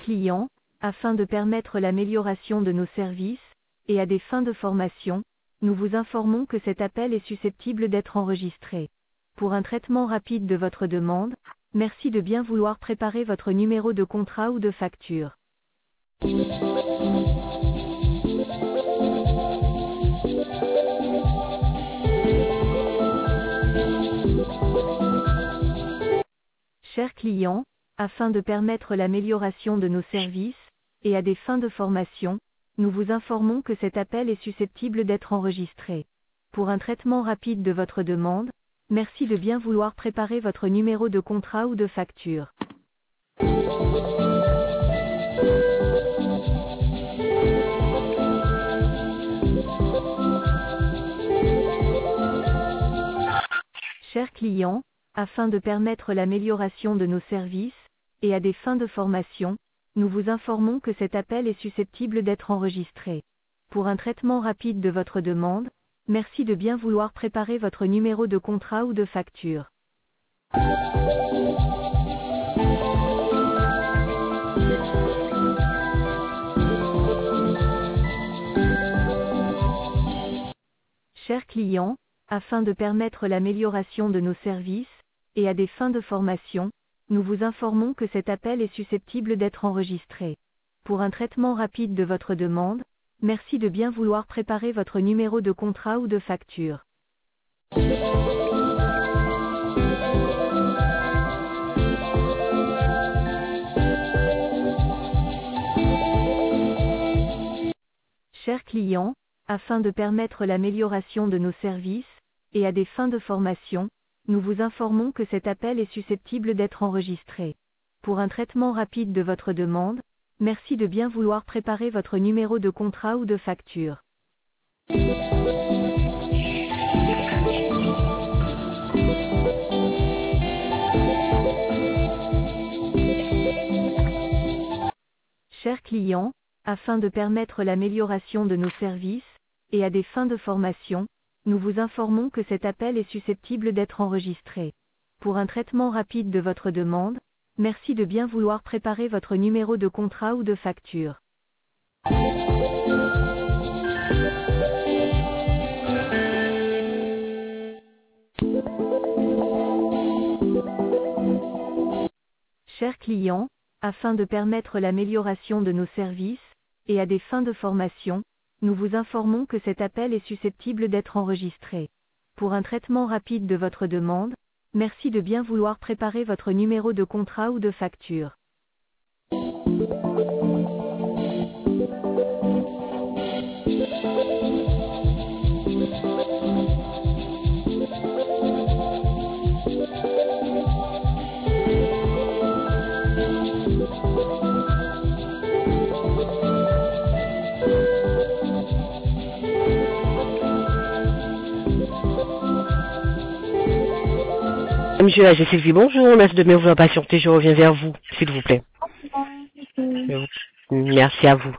client, afin de permettre l'amélioration de nos services, et à des fins de formation, nous vous informons que cet appel est susceptible d'être enregistré. Pour un traitement rapide de votre demande, merci de bien vouloir préparer votre numéro de contrat ou de facture. Chers clients, afin de permettre l'amélioration de nos services, et à des fins de formation, nous vous informons que cet appel est susceptible d'être enregistré. Pour un traitement rapide de votre demande, merci de bien vouloir préparer votre numéro de contrat ou de facture. Chers clients, afin de permettre l'amélioration de nos services, et à des fins de formation, nous vous informons que cet appel est susceptible d'être enregistré. Pour un traitement rapide de votre demande, merci de bien vouloir préparer votre numéro de contrat ou de facture. Chers clients, afin de permettre l'amélioration de nos services, et à des fins de formation, nous vous informons que cet appel est susceptible d'être enregistré. Pour un traitement rapide de votre demande, merci de bien vouloir préparer votre numéro de contrat ou de facture. Chers clients, afin de permettre l'amélioration de nos services, et à des fins de formation, nous vous informons que cet appel est susceptible d'être enregistré. Pour un traitement rapide de votre demande, merci de bien vouloir préparer votre numéro de contrat ou de facture. Chers clients, afin de permettre l'amélioration de nos services, et à des fins de formation, nous vous informons que cet appel est susceptible d'être enregistré. Pour un traitement rapide de votre demande, merci de bien vouloir préparer votre numéro de contrat ou de facture. Chers clients, afin de permettre l'amélioration de nos services, et à des fins de formation, nous vous informons que cet appel est susceptible d'être enregistré. Pour un traitement rapide de votre demande, merci de bien vouloir préparer votre numéro de contrat ou de facture. Monsieur AG Sylvie, bonjour, merci de bien vouloir patienter, je reviens vers vous, s'il vous plaît. Merci à vous.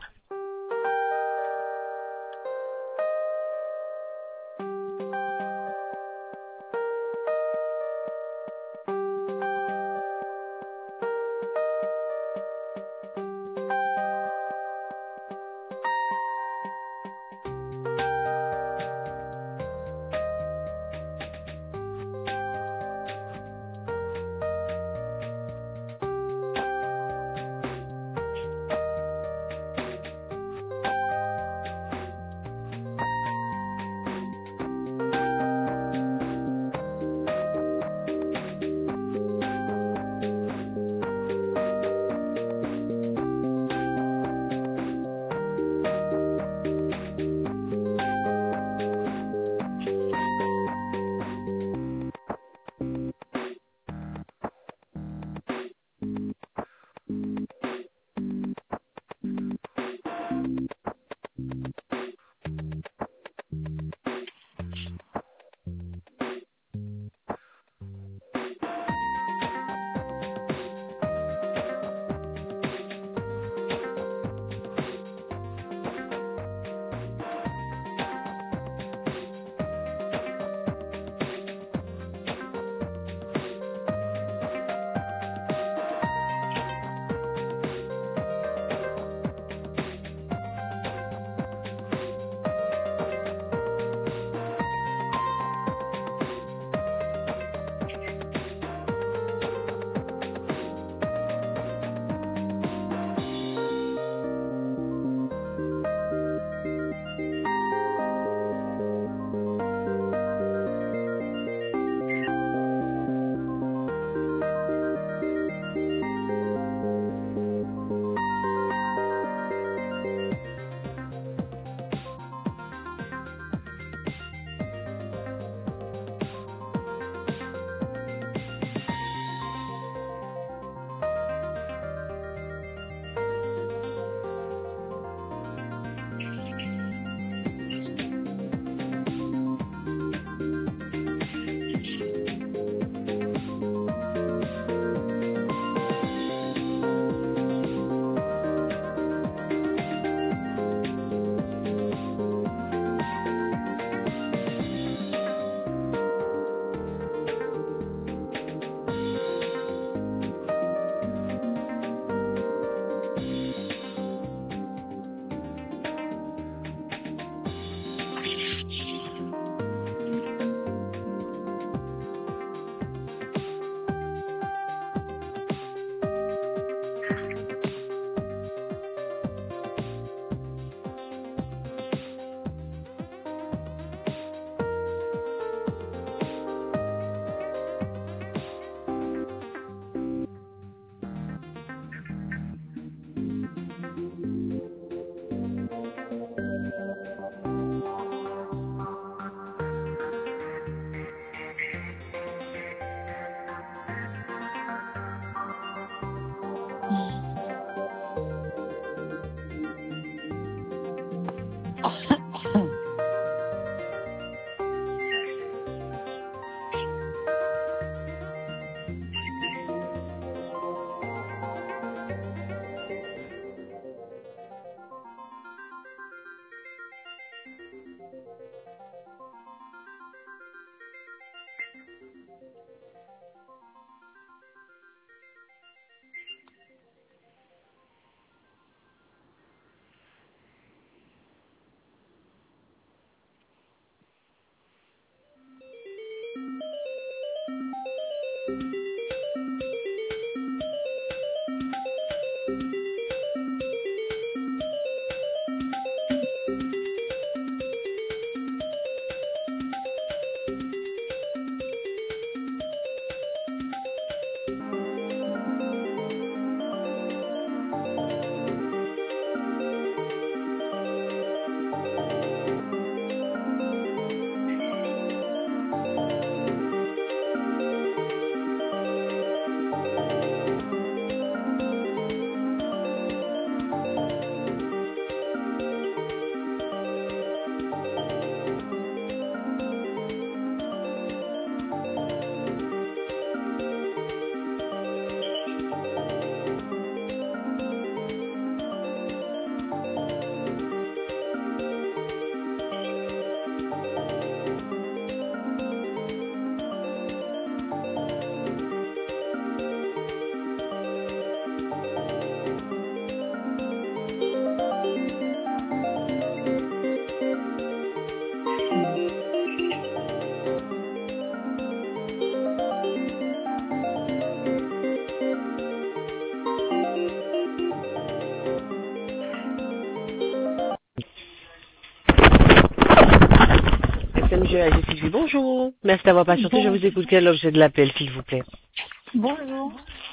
Monsieur AG Sylvie, bonjour. Merci d'avoir patienté. Je vous écoute. Quel est l'objet de l'appel, s'il vous plaît? Bonjour.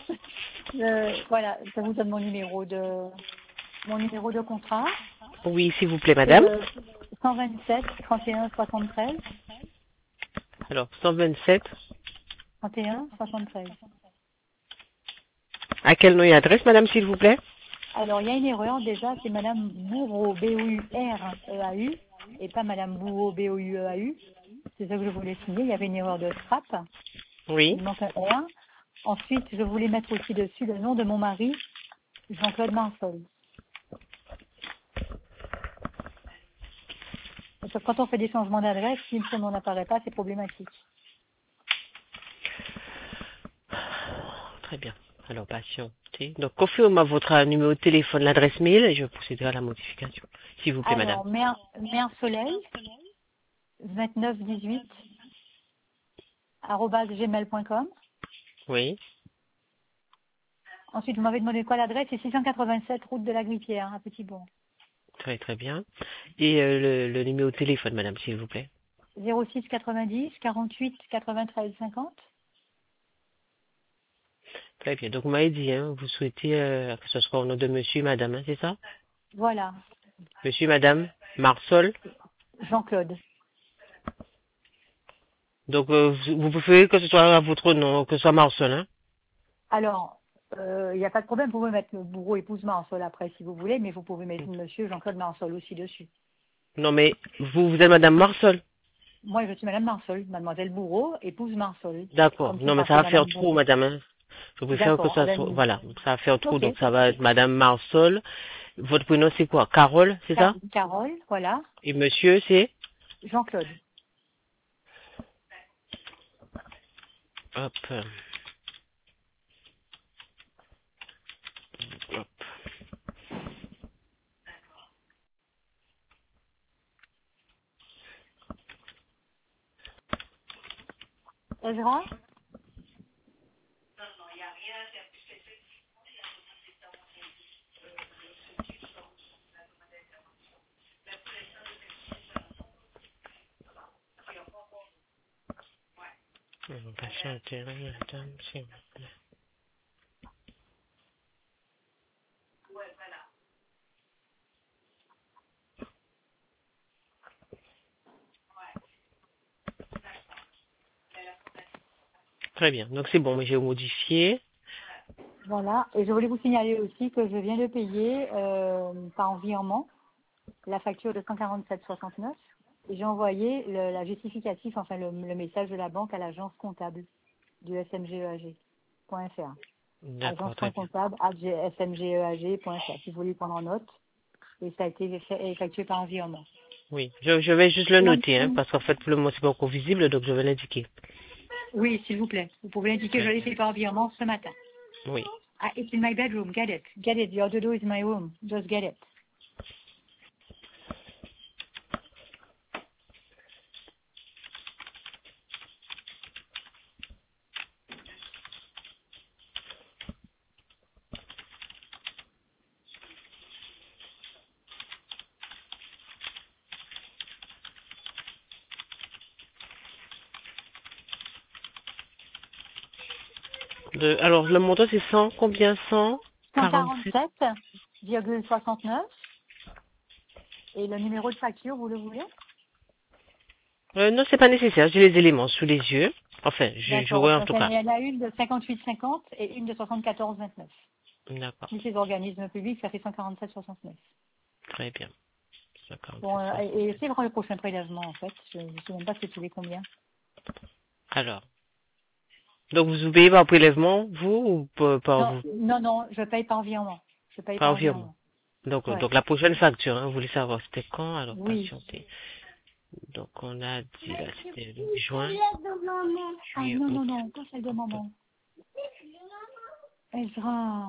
Voilà, je vous donne mon numéro de contrat. Oui, s'il vous plaît, madame. 127 31 73. Alors, 127. 31 73. À quel nom et adresse, madame, s'il vous plaît? Alors, il y a une erreur déjà, c'est Madame Bourreau, B-O-U-R-E-A-U, et pas Madame Bourreau, B-O-U-E-A-U. C'est ça que je voulais signer. Il y avait une erreur de frappe. Oui. Il manque un R. Ensuite, je voulais mettre aussi dessus le nom de mon mari, Jean-Claude Marsol. Parce que quand on fait des changements d'adresse, si son nom n'apparaît pas, c'est problématique. Très bien. Alors, patientez. Donc, confirmez-moi votre numéro de téléphone, l'adresse mail, et je procéderai à la modification. S'il vous plaît, madame. Alors, Mère Soleil, 2918, @gmail.com. Oui. Ensuite, vous m'avez demandé quoi l'adresse? C'est 687 route de la Grippière, à Petit-Bourg. Très, très bien. Et le numéro de téléphone, madame, s'il vous plaît. 06 90 48 93 50. Très bien. Donc, vous m'avez dit, hein, vous souhaitez que ce soit au nom de monsieur et madame, hein, c'est ça? Voilà, Monsieur et madame Marsol. Jean-Claude. Donc, vous préférez que ce soit à votre nom, que ce soit Marsol, hein? Alors, il n'y a pas de problème, vous pouvez mettre le bourreau épouse Marsol après si vous voulez, mais vous pouvez mettre monsieur Jean-Claude Marsol aussi dessus. Non, mais vous êtes madame Marsol. Moi, je suis Madame Marsol, Mademoiselle Bourreau, épouse Marsol. D'accord. Comme si Non, mais ça ça fait va faire Madame trop, Bourreau. madame, hein. Je préfère que D'accord, ça soit, voilà, ça va faire trop, ok. donc ça va être madame Marsol. Votre prénom, c'est quoi? Carole, c'est ça? Carole, voilà. Et monsieur, c'est? Jean-Claude. Hop. Hop. Ezra? Patientez, madame, s'il vous plaît. Très bien. Donc, c'est bon, mais j'ai modifié. Voilà. Et je voulais vous signaler aussi que je viens de payer par virement la facture de 147,69 et j'ai envoyé la justificatif, enfin le message de la banque à l'agence comptable du smgeag.fr. D'accord, très bien. agence.comptable@smgeag.fr, si vous voulez prendre en note. Et ça a été effectué par un virement. Oui, je vais juste le noter, hein, parce qu'en fait, pour le moment, c'est pas encore visible, donc je vais l'indiquer. Oui, s'il vous plaît. Vous pouvez indiquer que je l'ai fait par virement ce matin. Oui. Ah, it's in my bedroom. Get it. Get it. Your dodo is in my room. Just get it. Alors, le montant, c'est 100, combien? 147. 147,69. Et le numéro de facture, vous le voulez? Non, c'est pas nécessaire, j'ai les éléments sous les yeux. Enfin, D'accord. j'aurai en Donc, tout il cas. y en a une de 58,50 et une de 74,29. D'accord, Tous ces organismes publics, ça fait 147,69. très bien. 57, Bon, 60. et c'est le prochain prélèvement, en fait. Je ne sais même pas c'est tous les combien. Alors, donc vous payez par prélèvement, vous, ou par Non, vous? non, je paye par virement. Je paye Par par virement. virement. Donc, Ouais. donc la prochaine facture, hein, vous voulez savoir c'était quand? Alors, Oui. patientez. Donc, on a dit, là, c'était juin, Ah juillet, août, non, pas celle de octobre. maman. Ezra.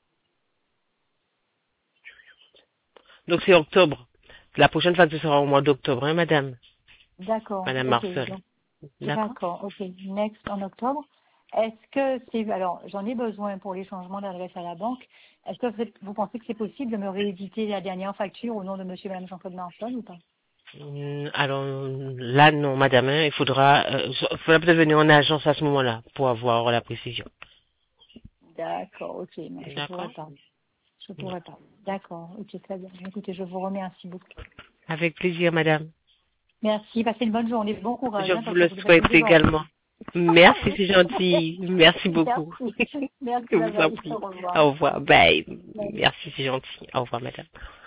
Donc, c'est octobre. La prochaine facture sera au mois d'octobre, hein, madame? D'accord, Madame ok. Marcel. Donc, D'accord? d'accord, ok. Next en octobre. Est-ce que c'est, alors j'en ai besoin pour les changements d'adresse à la banque. Est-ce que vous pensez que c'est possible de me rééditer la dernière facture au nom de monsieur et madame Jean-Claude Marcel ou pas? Alors, là, non, madame, hein, il faudra peut-être venir en agence à ce moment-là pour avoir la précision. D'accord, ok. Non, je pourrais D'accord? pas. Je pourrais pas. D'accord, ok, très bien. Écoutez, je vous remercie beaucoup. Avec plaisir, madame. Merci, passez une bonne journée. Bon courage, Je hein, vous parce que le vous devez être souhaite débordés. également. Merci, c'est gentil. Merci beaucoup. Merci. Merci, Je vous en bye. prie. Au revoir. Au revoir. Bye. Bye. Merci, c'est gentil. Au revoir, madame.